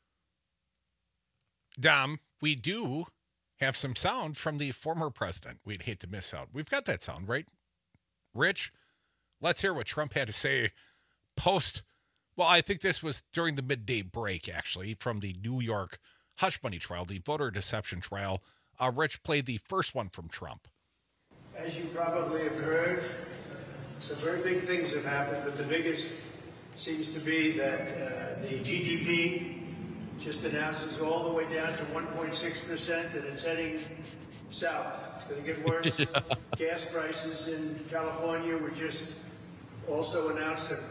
L: Dom, we do have some sound from the former president. We'd hate to miss out. We've got that sound, right? Rich, let's hear what Trump had to say post. Well, I think this was during the midday break, actually, from the New York hush money trial, the voter deception trial. Rich played the first one from Trump.
H: As you probably have heard, some very big things have happened, but the biggest seems to be that the GDP just announces all the way down to 1.6%, and it's heading south. It's going to get worse. Gas prices in California were just also announced at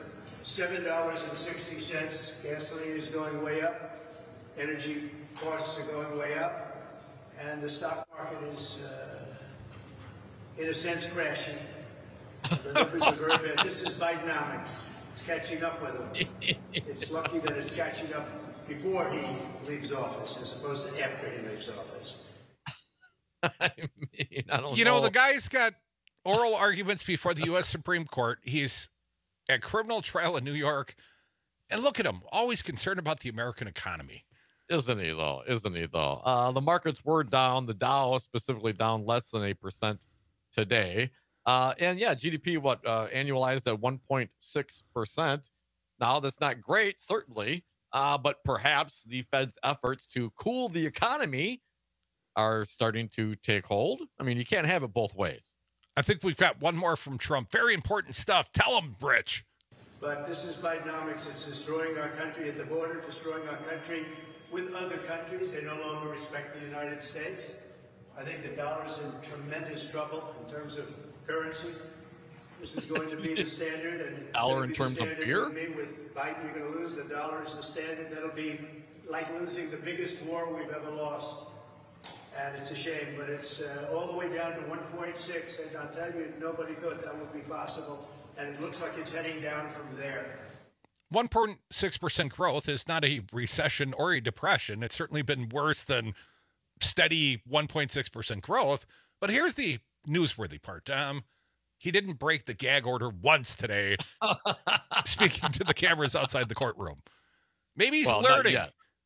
H: $7.60. Gasoline is going way up. Energy costs are going way up. And the stock market is, in a sense, crashing. The numbers are very bad. This is Bidenomics. It's catching up with him. It's lucky that it's catching up before he leaves office as opposed to after he leaves office.
P: I mean, I don't
L: You know, the guy's got oral arguments before the U.S. Supreme Court. He's at criminal trial in New York. And look at him, always concerned about the American economy.
P: Isn't he, though? The markets were down. The Dow specifically down less than 8% today. And yeah, GDP, annualized at 1.6%. Now, that's not great, certainly. But perhaps the Fed's efforts to cool the economy are starting to take hold. I mean, you can't have it both ways.
L: I think we've got one more from Trump. Very important stuff. Tell him, Rich.
H: But this is Bidenomics. It's destroying our country at the border, destroying our country with other countries. They no longer respect the United States. I think the dollar's in tremendous trouble in terms of currency. This is going to be the standard. And
P: dollar in terms of beer?
H: With Biden, you're going to lose. The dollar is the standard. That'll be like losing the biggest war we've ever lost. And it's a shame, but it's all the way down to 1.6. And I'll tell you, nobody thought that would be possible. And it looks like it's heading down from there.
L: 1.6% growth is not a recession or a depression. It's certainly been worse than steady 1.6% growth. But here's the newsworthy part. He didn't break the gag order once today, speaking to the cameras outside the courtroom. Maybe he's learning.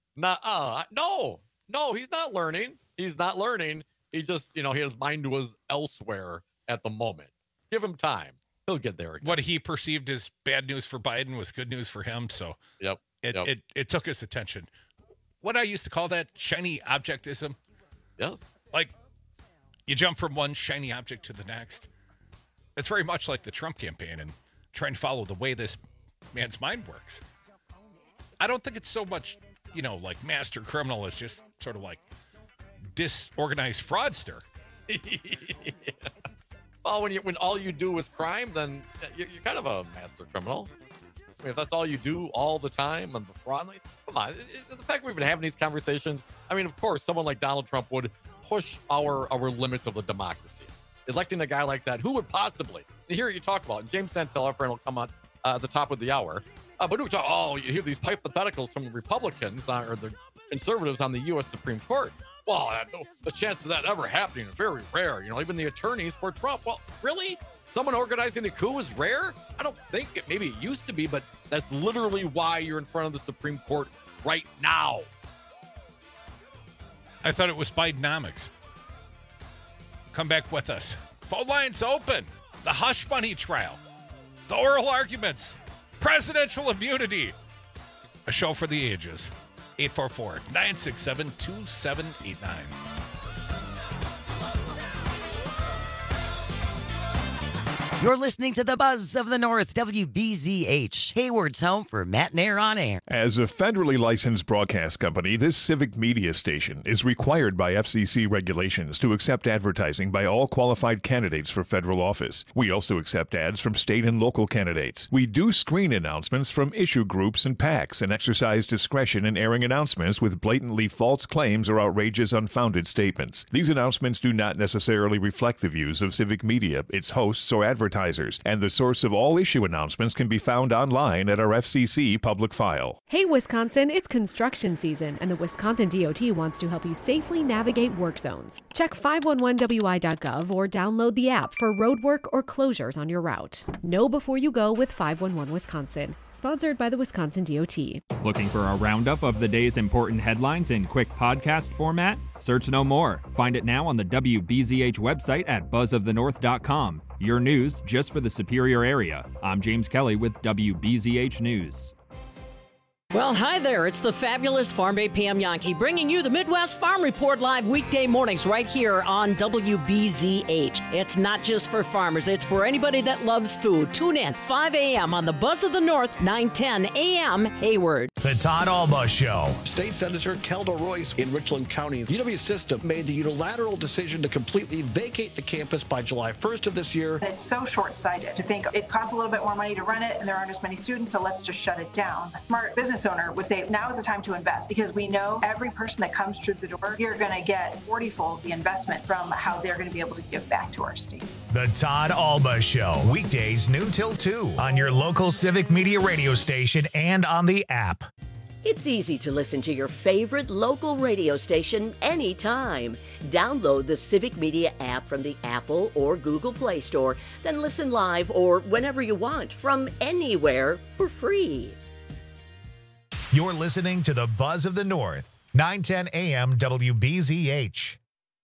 P: No, he's not learning. He's not learning. He just, his mind was elsewhere at the moment. Give him time. He'll get there again.
L: What he perceived as bad news for Biden was good news for him. So it took his attention. What I used to call that shiny objectism.
P: Yes.
L: Like you jump from one shiny object to the next. It's very much like the Trump campaign and trying to follow the way this man's mind works. I don't think it's so much, like master criminal as just sort of like disorganized fraudster.
P: Well, when all you do is crime, then you're kind of a master criminal. I mean, if that's all you do all the time and the fraud, come on. The fact we've been having these conversations, I mean, of course, someone like Donald Trump would push our limits of the democracy. Electing a guy like that, who would possibly? And here you talk about, and James Santel, our friend, will come on at the top of the hour. But who talk? You hear these hypotheticals from the Republicans or the conservatives on the U.S. Supreme Court. Well, the chances of that ever happening are very rare. Even the attorneys for Trump. Well, really? Someone organizing a coup is rare? I don't think it. Maybe it used to be, but that's literally why you're in front of the Supreme Court right now.
L: I thought it was Bidenomics. Come back with us. Phone lines open. The hush money trial. The oral arguments. Presidential immunity. A show for the ages. 844-967-2789.
Z: You're listening to the Buzz of the North, WBZH, Hayward's home for Matt and Air on Air.
I: As a federally licensed broadcast company, this civic media station is required by FCC regulations to accept advertising by all qualified candidates for federal office. We also accept ads from state and local candidates. We do screen announcements from issue groups and PACs and exercise discretion in airing announcements with blatantly false claims or outrageous unfounded statements. These announcements do not necessarily reflect the views of civic media, its hosts, or advertisers, and the source of all issue announcements can be found online at our FCC public file.
J: Hey, Wisconsin, it's construction season, and the Wisconsin DOT wants to help you safely navigate work zones. Check 511wi.gov or download the app for roadwork or closures on your route. Know before you go with 511 Wisconsin. Sponsored by the Wisconsin DOT.
F: Looking for a roundup of the day's important headlines in quick podcast format? Search no more. Find it now on the WBZH website at buzzofthenorth.com. Your news just for the Superior area. I'm James Kelly with WBZH News.
M: Well, hi there. It's the fabulous Farm Bay Pam Yankee bringing you the Midwest Farm Report live weekday mornings right here on WBZH. It's not just for farmers. It's for anybody that loves food. Tune in 5 a.m. on the Buzz of the North, 9:10 a.m. Hayward.
A: The Todd Alba Show.
N: State Senator Kelda Royce in Richland County. UW System made the unilateral decision to completely vacate the campus by July 1st of this year.
O: It's so short-sighted to think it costs a little bit more money to run it and there aren't as many students, so let's just shut it down. A smart business owner would say now is the time to invest because we know every person that comes through the door, you're going to get 40-fold the investment from how they're going to be able to give back to our state.
A: The Todd Alba Show, weekdays noon till 2 on your local Civic Media radio station and on the app.
T: It's easy to listen to your favorite local radio station anytime. Download the Civic Media app from the Apple or Google Play Store, then listen live or whenever you want from anywhere for free.
A: You're listening to the Buzz of the North, 9:10 a.m. WBZH.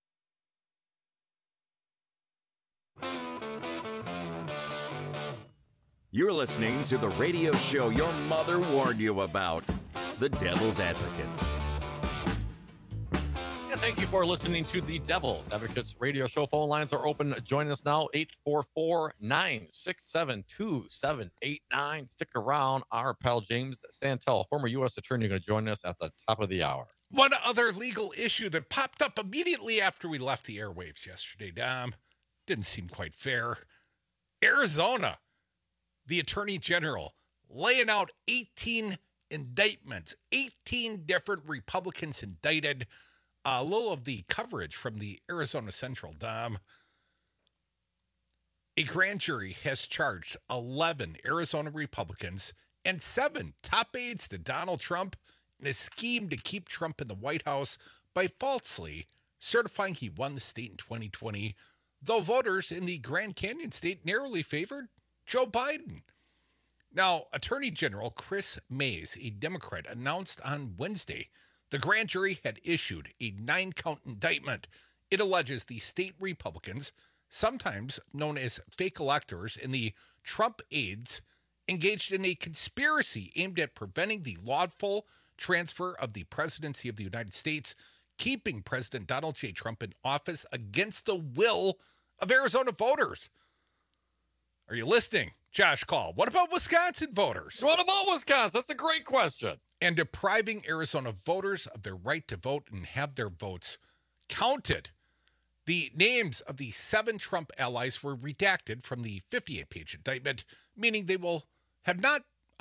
W: You're listening to the radio show your mother warned you about, The Devil's Advocates.
P: And thank you for listening to the Devil's Advocates radio show. Phone lines are open. Join us now, 844-967-2789. Stick around. Our pal James Santel, former U.S. attorney, going to join us at the top of the hour.
L: One other legal issue that popped up immediately after we left the airwaves yesterday, Dom. Didn't seem quite fair. Arizona, the attorney general, laying out 18 indictments, 18 different Republicans indicted. A little of the coverage from the Arizona Central, Dom. A grand jury has charged 11 Arizona Republicans and 7 top aides to Donald Trump in a scheme to keep Trump in the White House by falsely certifying he won the state in 2020, though voters in the Grand Canyon state narrowly favored Joe Biden. Now, Attorney General Chris Mays, a Democrat, announced on Wednesday the grand jury had issued a 9-count indictment. It alleges the state Republicans, sometimes known as fake electors, and the Trump aides engaged in a conspiracy aimed at preventing the lawful transfer of the presidency of the United States, keeping President Donald J. Trump in office against the will of Arizona voters. Are you listening, Josh Call? What about Wisconsin voters?
P: What about Wisconsin? That's a great question.
L: And depriving Arizona voters of their right to vote and have their votes counted. The names of the 7 Trump allies were redacted from the 58-page indictment, meaning they have not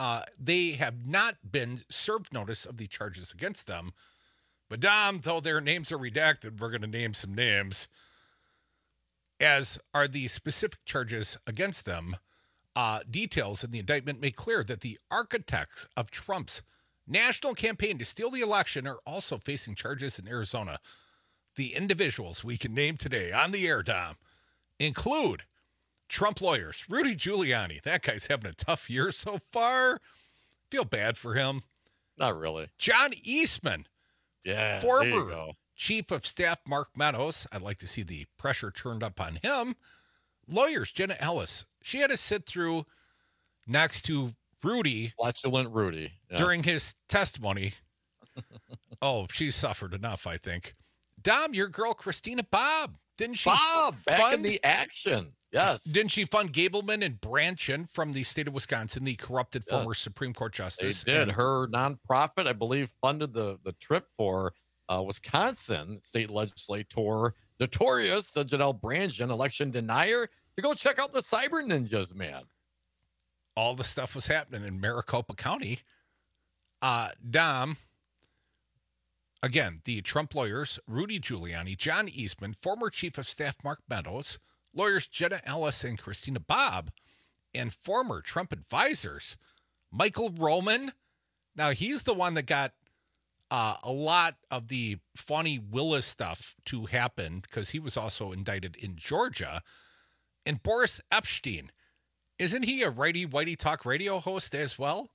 L: been served notice of the charges against them. But Dom, though their names are redacted, we're going to name some names, as are the specific charges against them. Details in the indictment make clear that the architects of Trump's national campaign to steal the election are also facing charges in Arizona. The individuals we can name today on the air, Dom, include Trump lawyers. Rudy Giuliani. That guy's having a tough year so far. Feel bad for him.
P: Not really.
L: John Eastman.
P: Yeah.
L: Former Chief of Staff Mark Meadows. I'd like to see the pressure turned up on him. Lawyers, Jenna Ellis. She had to sit through next to Rudy.
P: Flatulent Rudy.
L: Yeah. During his testimony. Oh, she suffered enough, I think. Dom, your girl, Christina Bobb. Didn't she
P: back in the action? Yes.
L: Didn't she fund Gableman and Branchin from the state of Wisconsin, the corrupted former Supreme Court justice?
P: They did. Her nonprofit, I believe, funded the trip for Wisconsin state legislator, notorious Janelle Branchin, election denier, to go check out the cyber ninjas, man.
L: All the stuff was happening in Maricopa County. Dom, again, the Trump lawyers, Rudy Giuliani, John Eastman, former Chief of Staff Mark Meadows, lawyers Jenna Ellis and Christina Bobb, and former Trump advisors, Michael Roman. Now, he's the one that got a lot of the Fani Willis stuff to happen because he was also indicted in Georgia. And Boris Epshteyn. Isn't he a righty-whitey talk radio host as well?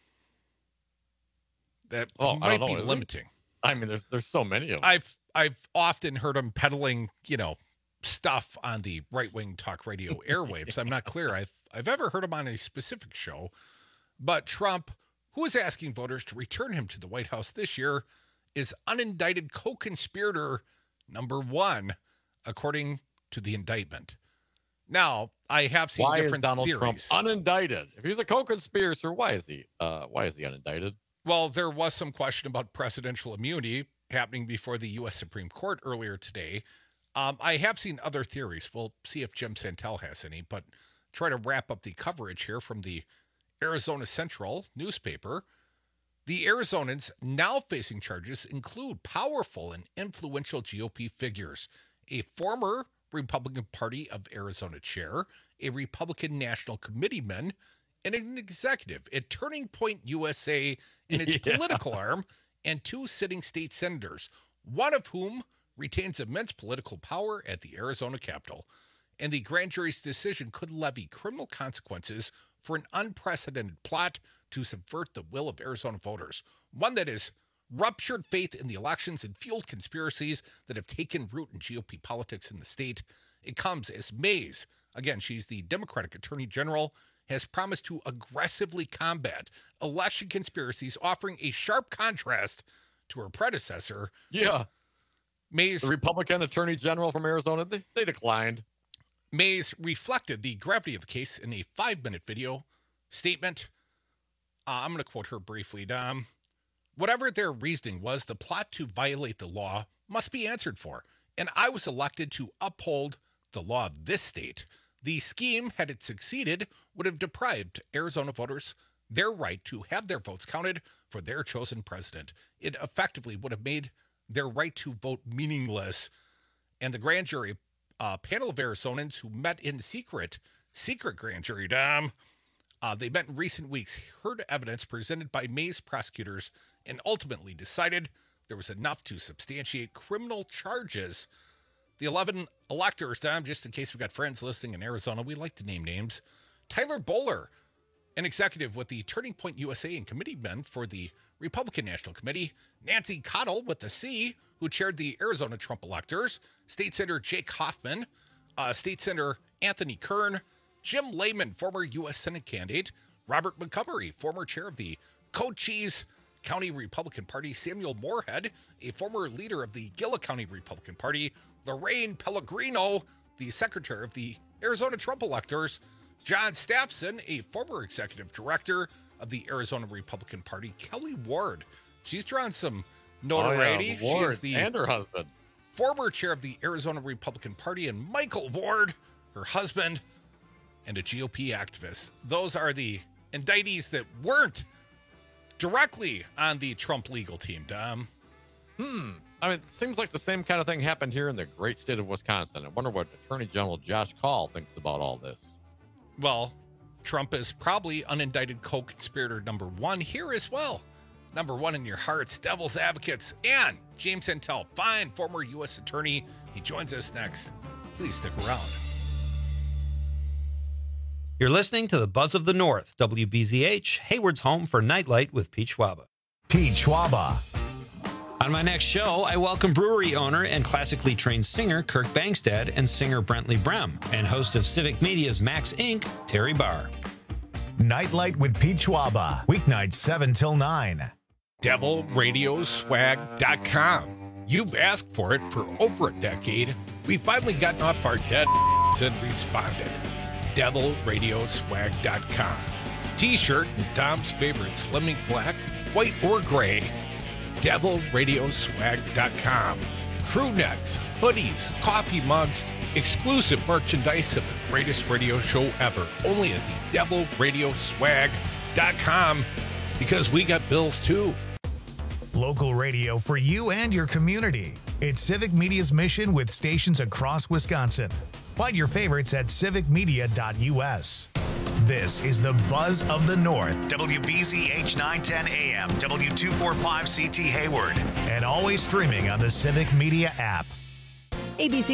L: That might be limiting.
P: I mean, there's so many of them.
L: I've often heard him peddling, stuff on the right-wing talk radio airwaves. I'm not clear I've ever heard him on a specific show. But Trump, who is asking voters to return him to the White House this year, is unindicted co-conspirator number 1, according to the indictment. Now, I have seen different
P: theories. Why is Donald Trump unindicted? If he's a co-conspirator, why is he unindicted?
L: Well, there was some question about presidential immunity happening before the U.S. Supreme Court earlier today. I have seen other theories. We'll see if Jim Santel has any, but try to wrap up the coverage here from the Arizona Central newspaper. The Arizonans now facing charges include powerful and influential GOP figures, a former Republican Party of Arizona chair, a Republican National Committeeman, and an executive at Turning Point USA in its political arm, and 2 sitting state senators, one of whom retains immense political power at the Arizona Capitol. And the grand jury's decision could levy criminal consequences for an unprecedented plot to subvert the will of Arizona voters, one that has ruptured faith in the elections and fueled conspiracies that have taken root in GOP politics in the state. It comes as Mays, again, she's the Democratic Attorney General, has promised to aggressively combat election conspiracies, offering a sharp contrast to her predecessor.
P: Yeah.
L: Mays,
P: the Republican Attorney General from Arizona, they declined.
L: Mays reflected the gravity of the case in a 5-minute video statement. I'm going to quote her briefly, Dom. Whatever their reasoning was, the plot to violate the law must be answered for, and I was elected to uphold the law of this state. The scheme, had it succeeded, would have deprived Arizona voters their right to have their votes counted for their chosen president. It effectively would have made their right to vote meaningless. And the grand jury panel of Arizonans who met in secret grand jury, Dom, they met in recent weeks, heard evidence presented by Mays prosecutors, and ultimately decided there was enough to substantiate criminal charges. The 11 electors, Dom, just in case we got friends listening in Arizona, we like to name names. Tyler Bowler, an executive with the Turning Point USA and committeeman for the Republican National Committee. Nancy Cottle with the C, who chaired the Arizona Trump electors. State Senator Jake Hoffman, State Senator Anthony Kern, Jim Lehman, former U.S. Senate candidate. Robert Montgomery, former chair of the Cochise County Republican Party. Samuel Moorhead, a former leader of the Gila County Republican Party. Lorraine Pellegrino, the secretary of the Arizona Trump electors. John Staffson, a former executive director of the Arizona Republican Party. Kelly Ward, she's drawn some notoriety.
P: Ward,
L: she's the
P: and her husband.
L: Former chair of the Arizona Republican Party. And Michael Ward, her husband, and a GOP activist. Those are the indictees that weren't directly on the Trump legal team, Dom.
P: I mean, it seems like the same kind of thing happened here in the great state of Wisconsin. I wonder what Attorney General Josh Kaul thinks about all this.
L: Well, Trump is probably unindicted co-conspirator number 1 here as well. Number 1 in your hearts, Devil's Advocates, and James Santel, fine former U.S. attorney. He joins us next. Please stick around.
G: You're listening to the Buzz of the North, WBZH, Hayward's home for Nightlight with Pete Schwaba.
A: Pete Schwaba.
G: On my next show, I welcome brewery owner and classically trained singer Kirk Bangstad and singer Brentley Brem, and host of Civic Media's Max Inc., Terry Barr.
A: Nightlight with Pete Schwaba, weeknights 7 till 9.
L: DevilRadioswag.com. You've asked for it for over a decade. We've finally gotten off our dead and responded. DevilRadioswag.com. T-shirt and Dom's favorite Slimming Black, white or gray. DevilRadioswag.com. Crew necks, hoodies, coffee mugs, exclusive merchandise of the greatest radio show ever. Only at the DevilRadioswag.com, because we got bills too.
A: Local radio for you and your community. It's Civic Media's mission with stations across Wisconsin. Find your favorites at civicmedia.us. This is the Buzz of the North, WBZH 910 AM, W245CT Hayward, and always streaming on the Civic Media app.
C: ABC